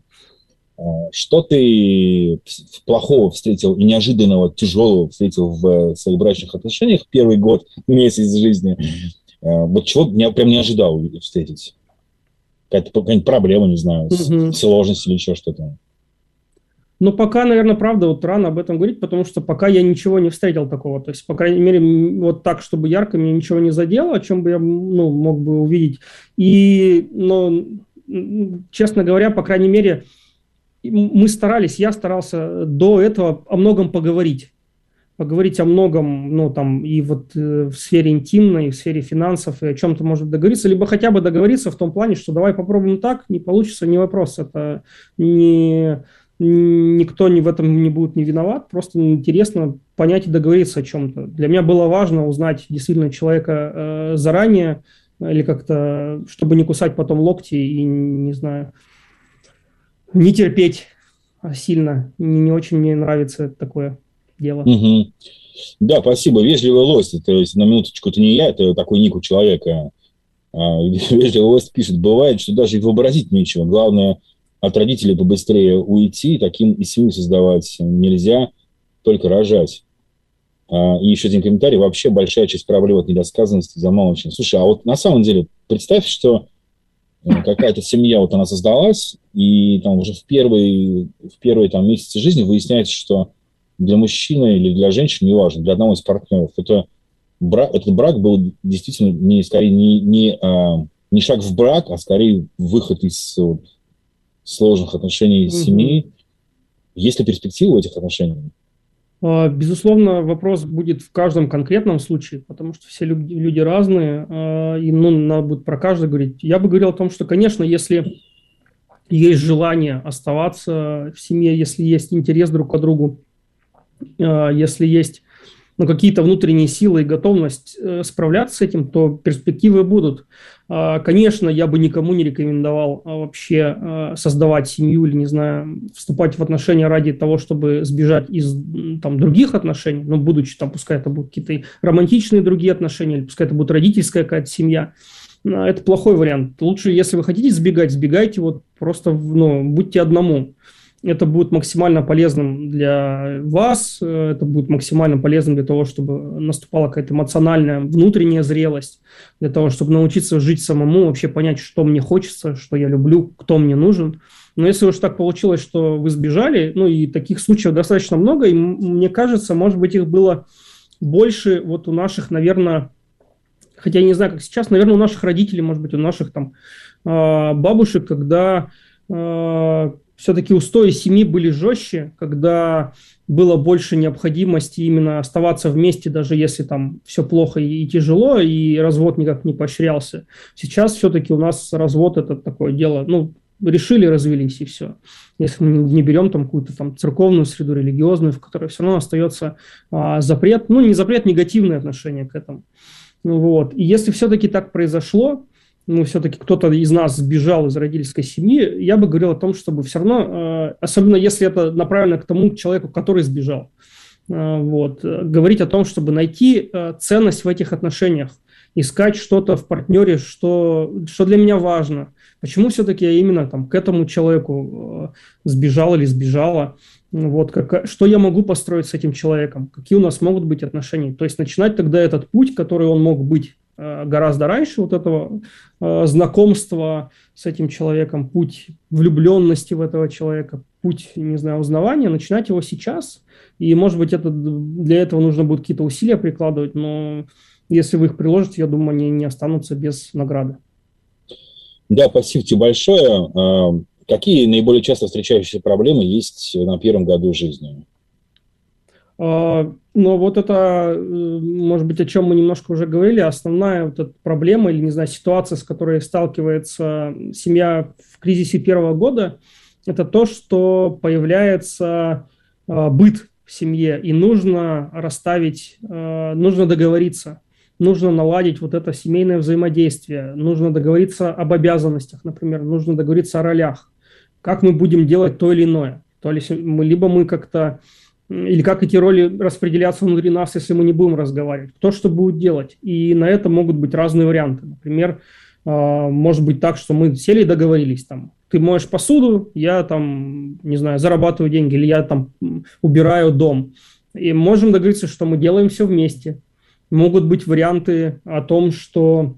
Что ты плохого встретил и неожиданного, тяжелого встретил в своих брачных отношениях первый год, месяц жизни? Вот чего я прям не ожидал встретить? Какая-то, какая-нибудь проблема, не знаю, угу. сложность или еще что-то? Ну, пока, наверное, правда, вот рано об этом говорить, потому что пока я ничего не встретил такого. То есть, по крайней мере, вот так, чтобы ярко меня ничего не задело, о чем бы я, ну, мог бы увидеть. И, ну, честно говоря, по крайней мере, мы старались, я старался до этого о многом поговорить. Поговорить о многом, ну, там, и вот э, в сфере интимной, и в сфере финансов, и о чем-то может договориться, либо хотя бы договориться в том плане, что давай попробуем так, не получится, не вопрос, это не... Никто не в этом не будет не виноват, просто интересно понять и договориться о чем-то. Для меня было важно узнать действительно человека э, заранее, или как-то, чтобы не кусать потом локти и, не знаю, не терпеть сильно. Не, не очень мне нравится такое дело. Угу. Да, спасибо. Вежливый лость. То есть, на минуточку, это не я, это такой ник у человека. Вежливый лость пишет, бывает, что даже и вообразить нечего. Главное, от родителей побыстрее уйти, таким и семью создавать нельзя, только рожать. И еще один комментарий. Вообще большая часть проблем от недосказанности, замалчивания. Слушай, а вот на самом деле представь, что какая-то семья, вот она создалась, и там уже в первые, в первые там, месяцы жизни выясняется, что для мужчины или для женщины, неважно, для одного из партнеров, это брак, этот брак был действительно не, скорее не, не, а, не шаг в брак, а скорее выход из вот, сложных отношений с семьей. Есть ли перспектива у этих отношений? Безусловно, вопрос будет в каждом конкретном случае, потому что все люди, люди разные, и ну, надо будет про каждый говорить. Я бы говорил о том, что, конечно, если есть желание оставаться в семье, если есть интерес друг к другу, если есть ну, какие-то внутренние силы и готовность э, справляться с этим, то перспективы будут. Э, конечно, я бы никому не рекомендовал э, вообще э, создавать семью или, не знаю, вступать в отношения ради того, чтобы сбежать из там, других отношений, но будучи там, пускай это будут какие-то романтичные другие отношения, или пускай это будет родительская какая-то семья. Э, это плохой вариант. Лучше, если вы хотите сбегать, сбегайте, вот просто ну, будьте одному. это будет максимально полезным для вас, это будет максимально полезным для того, чтобы наступала какая-то эмоциональная внутренняя зрелость, для того, чтобы научиться жить самому, вообще понять, что мне хочется, что я люблю, кто мне нужен. Но если уж так получилось, что вы сбежали, ну и таких случаев достаточно много, и мне кажется, может быть, их было больше вот у наших, наверное, хотя я не знаю, как сейчас, наверное, у наших родителей, может быть, у наших там бабушек, когда все-таки устои семьи были жестче, когда было больше необходимости именно оставаться вместе, даже если там все плохо и тяжело, и развод никак не поощрялся. Сейчас все-таки у нас развод – это такое дело, ну, решили, развелись, и все. Если мы не берем там какую-то там церковную среду, религиозную, в которой все равно остается а, запрет, ну, не запрет, негативное отношение к этому. Вот. И если все-таки так произошло, ну, все-таки кто-то из нас сбежал из родительской семьи, я бы говорил о том, чтобы все равно, особенно если это направлено к тому человеку, который сбежал, вот, говорить о том, чтобы найти ценность в этих отношениях, искать что-то в партнере, что, что для меня важно. Почему все-таки я именно там, к этому человеку сбежал или сбежала, вот, как, что я могу построить с этим человеком, какие у нас могут быть отношения. То есть начинать тогда этот путь, который он мог быть гораздо раньше, вот этого э, знакомства с этим человеком, путь влюбленности в этого человека, путь, не знаю, узнавания, начинать его сейчас. И, может быть, это, для этого нужно будет какие-то усилия прикладывать, но если вы их приложите, я думаю, они не останутся без награды. Да, спасибо тебе большое. Какие наиболее часто встречающиеся проблемы есть на первом году жизни? Но вот это, может быть, о чем мы немножко уже говорили, основная вот эта проблема или, не знаю, ситуация, с которой сталкивается семья в кризисе первого года, это то, что появляется быт в семье, и нужно расставить, нужно договориться, нужно наладить вот это семейное взаимодействие, нужно договориться об обязанностях, например, нужно договориться о ролях, как мы будем делать то или иное. То есть мы, либо мы как-то или как эти роли распределятся внутри нас, если мы не будем разговаривать, кто что будет делать. И на это могут быть разные варианты. Например, может быть так, что мы сели и договорились, там, ты моешь посуду, я там, не знаю, зарабатываю деньги, или я там убираю дом. И можем договориться, что мы делаем все вместе. Могут быть варианты о том, что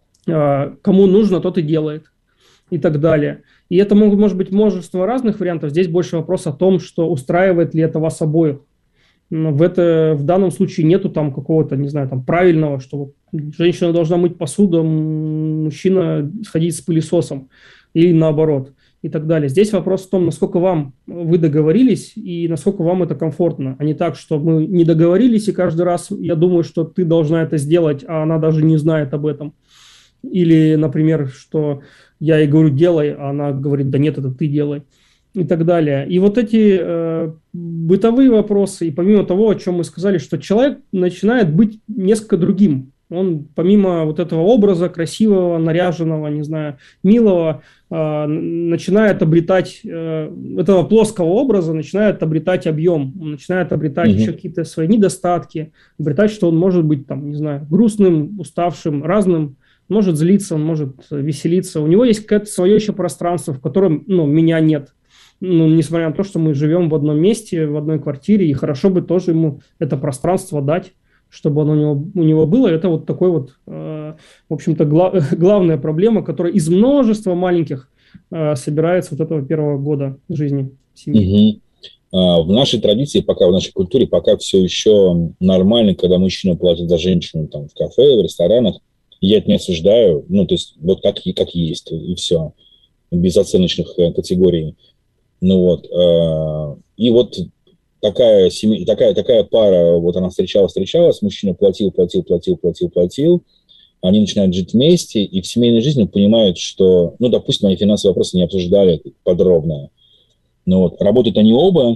кому нужно, тот и делает, и так далее. И это могут, может быть, множество разных вариантов. Здесь больше вопрос о том, что устраивает ли это вас обоих. В, это, в данном случае нету там какого-то, не знаю, там правильного, что женщина должна мыть посуду, мужчина сходить с пылесосом или наоборот и так далее. Здесь вопрос в том, насколько вам вы договорились и насколько вам это комфортно, а не так, что мы не договорились и каждый раз я думаю, что ты должна это сделать, а она даже не знает об этом. Или, например, что я ей говорю, делай, а она говорит, да нет, это ты делай, и так далее. И вот эти э, бытовые вопросы, и помимо того, о чем мы сказали, что человек начинает быть несколько другим. Он помимо вот этого образа красивого, наряженного, не знаю, милого, э, начинает обретать, э, этого плоского образа начинает обретать объем, он начинает обретать mm-hmm. еще какие-то свои недостатки, обретать, что он может быть, там, не знаю, грустным, уставшим, разным, может злиться, он может веселиться. У него есть какое-то свое еще пространство, в котором, ну, меня нет. Ну, несмотря на то, что мы живем в одном месте, в одной квартире, и хорошо бы тоже ему это пространство дать, чтобы оно у него, у него было. Это вот такой вот, э, в общем-то, гла- главная проблема, которая из множества маленьких э, собирается вот этого первого года жизни семьи. Угу. А, в нашей традиции, пока в нашей культуре, пока все еще нормально, когда мужчина платит за женщину там, в кафе, в ресторанах. Я это не осуждаю, ну, то есть, вот как, как есть, и все, без оценочных категорий. Ну, вот, э, и вот такая, семья, такая, такая пара, вот она встречалась-встречалась, мужчина платил, платил, платил, платил, платил, они начинают жить вместе, и в семейной жизни понимают, что, ну, допустим, они финансовые вопросы не обсуждали подробно, ну, вот, работают они оба,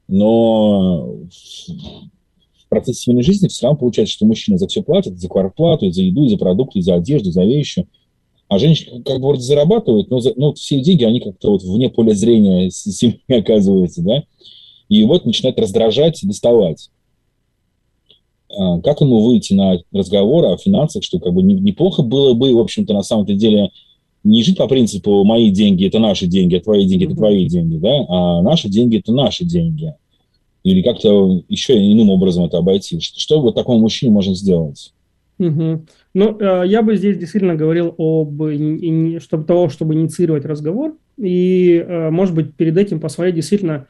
но в процессе семейной жизни все равно получается, что мужчина за все платит, за квартплату, за еду, за продукты, за одежду, за вещи. А женщина как бы вроде зарабатывает, но, за, но все деньги, они как-то вот вне поля зрения семьи оказываются, да. И вот начинает раздражать и доставать. А как ему выйти на разговор о финансах, что как бы неплохо было бы, в общем-то, на самом-то деле не жить по принципу «мои деньги – это наши деньги, а твои деньги – это твои деньги», да, а «наши деньги – это наши деньги». Или как-то еще иным образом это обойти. Что, что вот такому мужчине можно сделать? Угу. Ну, я бы здесь действительно говорил об чтобы, того, чтобы инициировать разговор, и, может быть, перед этим посмотреть действительно,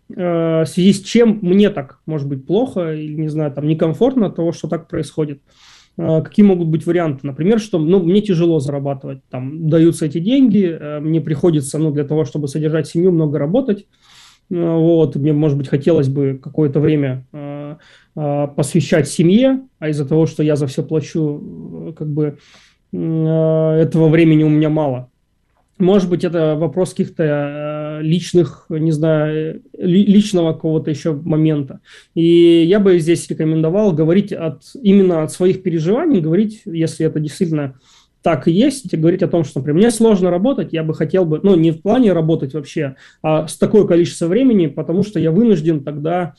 в связи с чем мне так, может быть, плохо или, не знаю, там, некомфортно от того, что так происходит. Какие могут быть варианты? Например, что ну, мне тяжело зарабатывать, там, даются эти деньги, мне приходится, ну, для того, чтобы содержать семью, много работать. Вот, мне, может быть, хотелось бы какое-то время э, э, посвящать семье, а из-за того, что я за все плачу, как бы э, этого времени у меня мало. Может быть, это вопрос каких-то э, личных, не знаю, ли, личного какого-то еще момента. И я бы здесь рекомендовал говорить от, именно от своих переживаний, говорить, если это действительно так и есть, говорить о том, что, например, мне сложно работать, я бы хотел бы, ну, не в плане работать вообще, а с такое количество времени, потому что я вынужден тогда,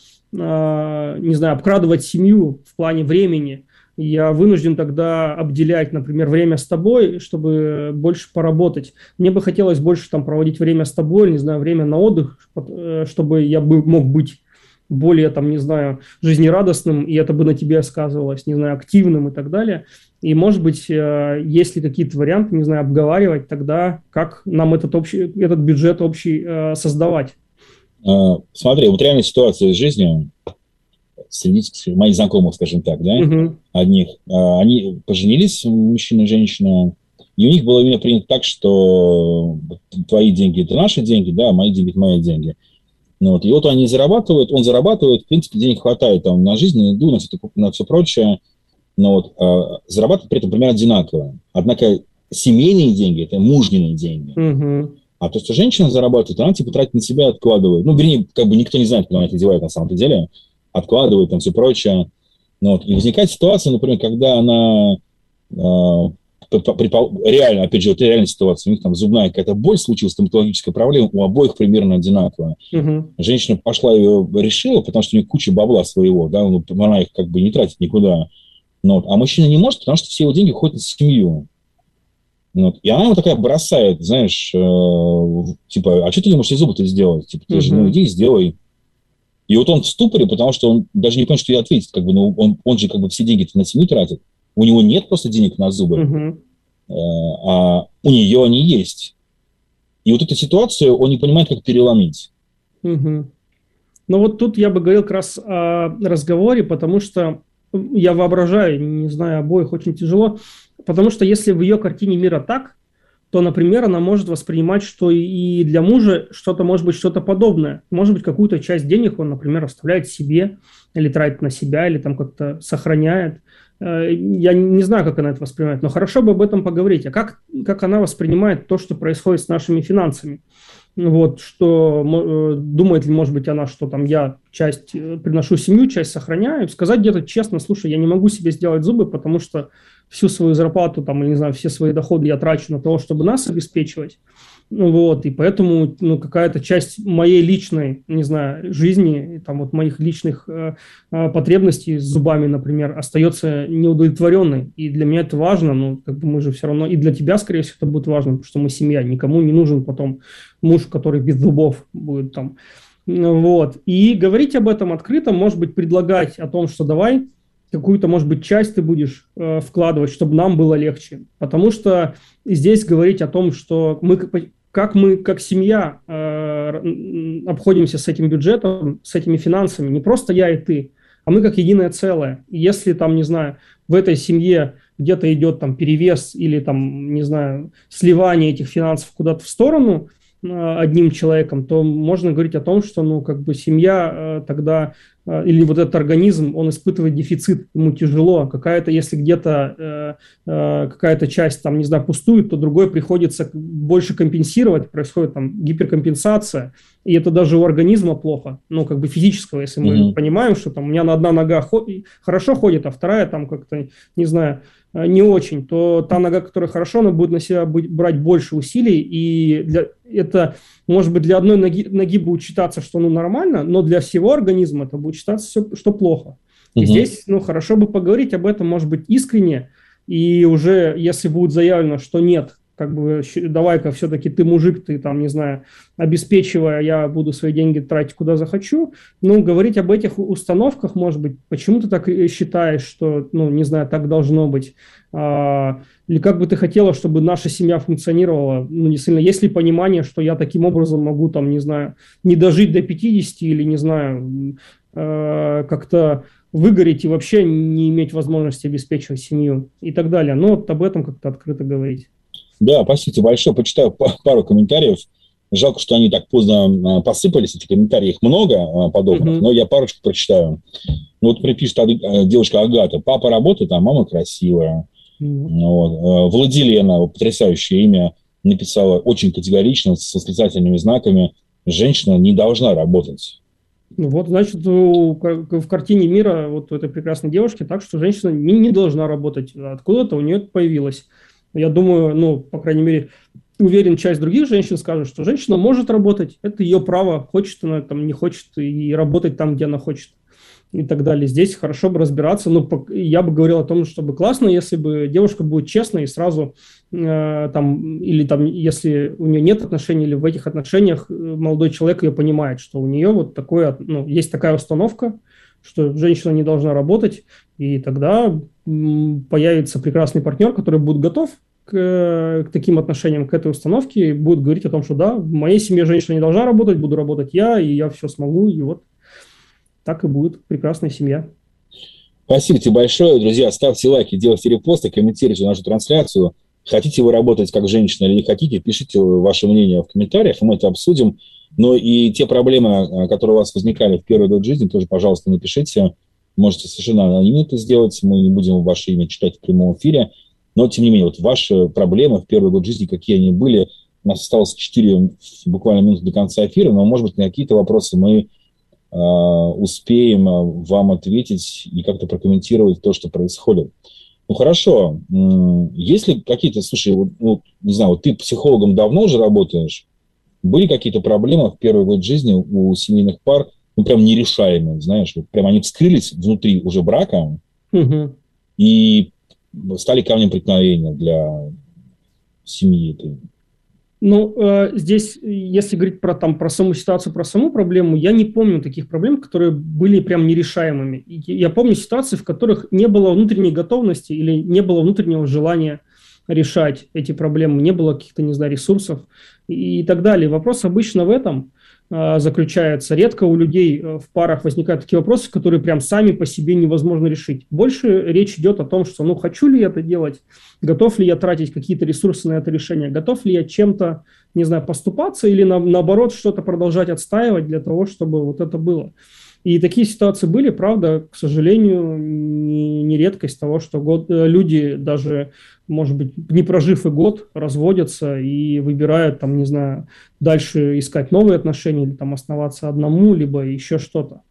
э, не знаю, обкрадывать семью в плане времени. Я вынужден тогда обделять, например, время с тобой, чтобы больше поработать. Мне бы хотелось больше там проводить время с тобой, не знаю, время на отдых, чтобы я бы мог быть более, там, не знаю, жизнерадостным, и это бы на тебе сказывалось, не знаю, активным и так далее. И, может быть, есть ли какие-то варианты, не знаю, обговаривать тогда, как нам этот, общий, этот бюджет общий создавать. Смотри, вот реальная ситуация из жизни, среди моих знакомых, скажем так, да, uh-huh. одних, они поженились, мужчина и женщина, и у них было именно принято так, что твои деньги – это наши деньги, да, а мои деньги – это мои деньги. Ну, вот, и вот они зарабатывают, он зарабатывает, в принципе, денег хватает там, на жизнь, на еду, на все, на все прочее, но вот, а, зарабатывают при этом примерно одинаково. Однако семейные деньги – это мужниные деньги. Uh-huh. А то, что женщина зарабатывает, она типа тратит на себя, откладывает. Ну, вернее, как бы никто не знает, куда она это девает на самом деле. Откладывает там все прочее. Ну, вот. И возникает ситуация, например, когда она э, припол... реально, опять же, вот реальная ситуация, у них там зубная какая-то боль случилась, стоматологическая проблема, у обоих примерно одинаковая. Угу. Женщина пошла ее решила, потому что у нее куча бабла своего, да, ну, она их как бы не тратит никуда. Ну, вот. А мужчина не может, потому что все его деньги уходят в семью. Ну, вот. И она ему такая бросает, знаешь, э, типа, а что ты не можешь зубы-то сделать? Типа, ты угу. же, ну, иди и сделай. И вот он в ступоре, потому что он даже не понимает, что ей ответить. Как бы, ну, он, он же как бы все деньги на семью тратит. У него нет просто денег на зубы, uh-huh. а у нее они есть. И вот эту ситуацию он не понимает, как переломить. Uh-huh. Ну вот тут я бы говорил как раз о разговоре, потому что я воображаю, не знаю, обоих очень тяжело, потому что если в ее картине мира так, то, например, она может воспринимать, что и для мужа что-то может быть что-то подобное. Может быть, какую-то часть денег он, например, оставляет себе, или тратит на себя, или там как-то сохраняет. Я не знаю, как она это воспринимает, но хорошо бы об этом поговорить. А как, как она воспринимает то, что происходит с нашими финансами? Вот, что думает ли, может быть, она, что там я часть приношу семью, часть сохраняю. Сказать где-то честно, слушай, я не могу себе сделать зубы, потому что всю свою зарплату, там, не знаю, все свои доходы я трачу на то, чтобы нас обеспечивать. Вот, и поэтому, ну, какая-то часть моей личной, не знаю, жизни, там, вот моих личных э, э, потребностей с зубами, например, остается неудовлетворенной. И для меня это важно, ну, как бы мы же все равно, и для тебя, скорее всего, это будет важно, потому что мы семья, никому не нужен потом муж, который без зубов будет там. Вот, и говорить об этом открыто, может быть, предлагать о том, что давай какую-то, может быть, часть ты будешь э, вкладывать, чтобы нам было легче. Потому что здесь говорить о том, что мы, как мы, как семья, э, обходимся с этим бюджетом, с этими финансами, не просто я и ты, а мы как единое целое. И если там, не знаю, в этой семье где-то идет там перевес или там, не знаю, сливание этих финансов куда-то в сторону э, одним человеком, то можно говорить о том, что, ну, как бы семья э, тогда или вот этот организм, он испытывает дефицит, ему тяжело. Какая-то, если где-то э, э, какая-то часть, там, не знаю, пустует, то другой приходится больше компенсировать, происходит там гиперкомпенсация, и это даже у организма плохо, ну, как бы физического, если мы mm-hmm. понимаем, что там у меня на одна нога ход... хорошо ходит, а вторая там как-то, не знаю, не очень, то та нога, которая хорошо, она будет на себя быть, брать больше усилий, и для, это, может быть, для одной ноги, ноги будет считаться, что ну нормально, но для всего организма это будет считаться, все, что плохо. И угу. здесь, ну, хорошо бы поговорить об этом, может быть, искренне, и уже, если будет заявлено, что нет, как бы давай-ка все-таки ты мужик, ты там, не знаю, обеспечивая, я буду свои деньги тратить куда захочу. Ну, говорить об этих установках, может быть, почему ты так считаешь, что, ну, не знаю, так должно быть. А, или как бы ты хотела, чтобы наша семья функционировала, ну, не сильно. Есть ли понимание, что я таким образом могу, там, не знаю, не дожить до пятидесяти или, не знаю, э, как-то выгореть и вообще не иметь возможности обеспечивать семью и так далее. Но вот об этом как-то открыто говорить. Да, спасибо большое. Почитаю пару комментариев. Жалко, что они так поздно посыпались, эти комментарии. Их много подобных, uh-huh. но я парочку прочитаю. Вот припишет девушка Агата. Папа работает, а мама красивая. Uh-huh. Вот. Владилена, потрясающее имя, написала очень категорично, с восклицательными знаками. Женщина не должна работать. Вот, значит, в картине мира вот у этой прекрасной девушки так, что женщина не, не должна работать. Откуда-то у нее это появилось. Я думаю, ну, по крайней мере, уверен, часть других женщин скажет, что женщина может работать, это ее право, хочет она там, не хочет, и работать там, где она хочет, и так далее. Здесь хорошо бы разбираться. Ну, я бы говорил о том, чтобы классно, если бы девушка будет честной и сразу э, там, или там, если у нее нет отношений, или в этих отношениях молодой человек ее понимает, что у нее вот такое, ну, есть такая установка, что женщина не должна работать, и тогда м, появится прекрасный партнер, который будет готов к, к таким отношениям, к этой установке, и будет говорить о том, что да, в моей семье женщина не должна работать, буду работать я, и я все смогу, и вот так и будет прекрасная семья. Спасибо тебе большое, друзья. Ставьте лайки, делайте репосты, комментируйте нашу трансляцию. Хотите вы работать как женщина или не хотите, пишите ваше мнение в комментариях, мы это обсудим. Но и те проблемы, которые у вас возникали в первый год жизни, тоже, пожалуйста, напишите. Можете совершенно анонимно это сделать. Мы не будем ваше имя читать в прямом эфире. Но, тем не менее, вот ваши проблемы в первый год жизни, какие они были. У нас осталось четыре буквально минуты до конца эфира, но, может быть, на какие-то вопросы мы э, успеем вам ответить и как-то прокомментировать то, что происходит. Ну, хорошо. Есть ли какие-то... Слушай, вот, вот, не знаю, вот ты психологом давно уже работаешь? Были какие-то проблемы в первый год жизни у семейных пар, ну, прям нерешаемые, знаешь, вот прям они вскрылись внутри уже брака угу. и стали камнем преткновения для семьи этой? Ну, э, здесь, если говорить про, там, про саму ситуацию, про саму проблему, я не помню таких проблем, которые были прям нерешаемыми. Я помню ситуации, в которых не было внутренней готовности или не было внутреннего желания решать эти проблемы, не было каких-то, не знаю, ресурсов и так далее. Вопрос обычно в этом э, заключается. Редко у людей в парах возникают такие вопросы, которые прям сами по себе невозможно решить. Больше речь идет о том, что, ну, хочу ли я это делать, готов ли я тратить какие-то ресурсы на это решение, готов ли я чем-то, не знаю, поступаться или, на, наоборот, что-то продолжать отстаивать для того, чтобы вот это было. И такие ситуации были, правда, к сожалению, не, не редкость того, что год, люди даже, может быть, не прожив и год, разводятся и выбирают, там, не знаю, дальше искать новые отношения или там оставаться одному, либо еще что-то.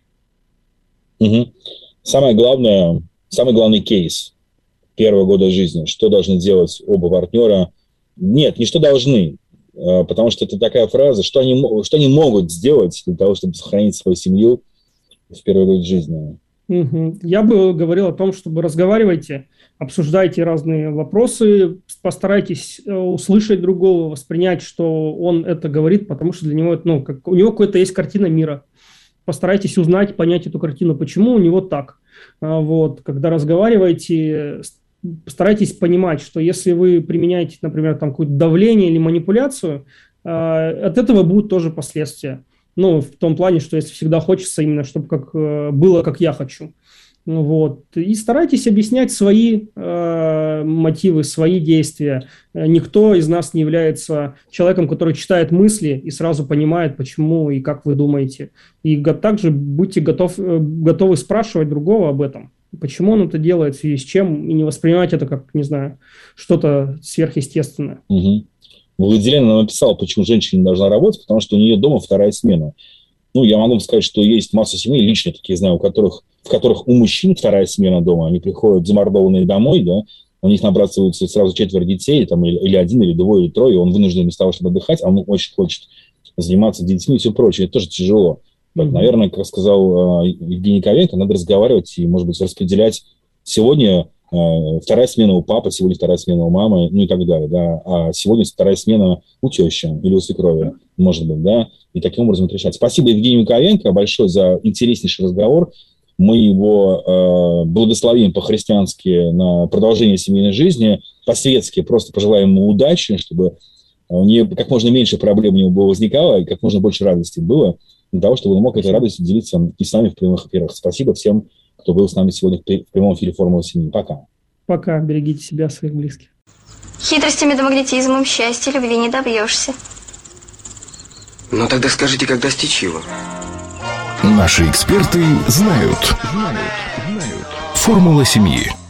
Угу. Самое главное, самый главный кейс первого года жизни, что должны делать оба партнера? Нет, не что должны, потому что это такая фраза, что они, что они могут сделать для того, чтобы сохранить свою семью в первый год жизни. Угу. Я бы говорил о том, чтобы разговаривайте, обсуждайте разные вопросы, постарайтесь услышать другого, воспринять, что он это говорит, потому что для него, ну, как, у него какая-то есть картина мира. Постарайтесь узнать, понять эту картину, почему у него так. Вот. Когда разговариваете, постарайтесь понимать, что если вы применяете, например, там какое-то давление или манипуляцию, от этого будут тоже последствия. Ну, в том плане, что если всегда хочется именно, чтобы как, было, как я хочу. Вот. И старайтесь объяснять свои э, мотивы, свои действия. Никто из нас не является человеком, который читает мысли и сразу понимает, почему и как вы думаете. И также будьте готов, готовы спрашивать другого об этом. Почему он это делает, в связи с чем, и не воспринимать это как, не знаю, что-то сверхъестественное. Угу. Владилена нам написала, почему женщина не должна работать, потому что у нее дома вторая смена. Ну, я могу сказать, что есть масса семей, лично такие знаю, у которых, в которых у мужчин вторая смена дома, они приходят замордованные домой, да, у них набрасываются сразу четверо детей, там, или, или один, или двое, или трое, и он вынужден вместо того, чтобы отдыхать, а он очень хочет заниматься детьми и все прочее. Это тоже тяжело. Mm-hmm. Наверное, как сказал э, Евгений Ковенко, надо разговаривать и, может быть, распределять. Сегодня вторая смена у папы, сегодня вторая смена у мамы, ну и так далее, да, а сегодня вторая смена у тещи или у свекрови, может быть, да, и таким образом это решать. Спасибо Евгению Муковенко большое за интереснейший разговор. Мы его э, благословим по-христиански на продолжение семейной жизни, по-светски просто пожелаем ему удачи, чтобы у нее как можно меньше проблем у него было возникало, и как можно больше радости было, для того, чтобы он мог этой радостью делиться и с нами в прямых эфирах. Спасибо всем, кто был с нами сегодня в прямом эфире «Формулы семьи». Пока. Пока. Берегите себя, своих близких. Хитростями да магнетизмом счастья любви не добьешься. Ну тогда скажите, как достичь его? Наши эксперты знают. Формула семьи.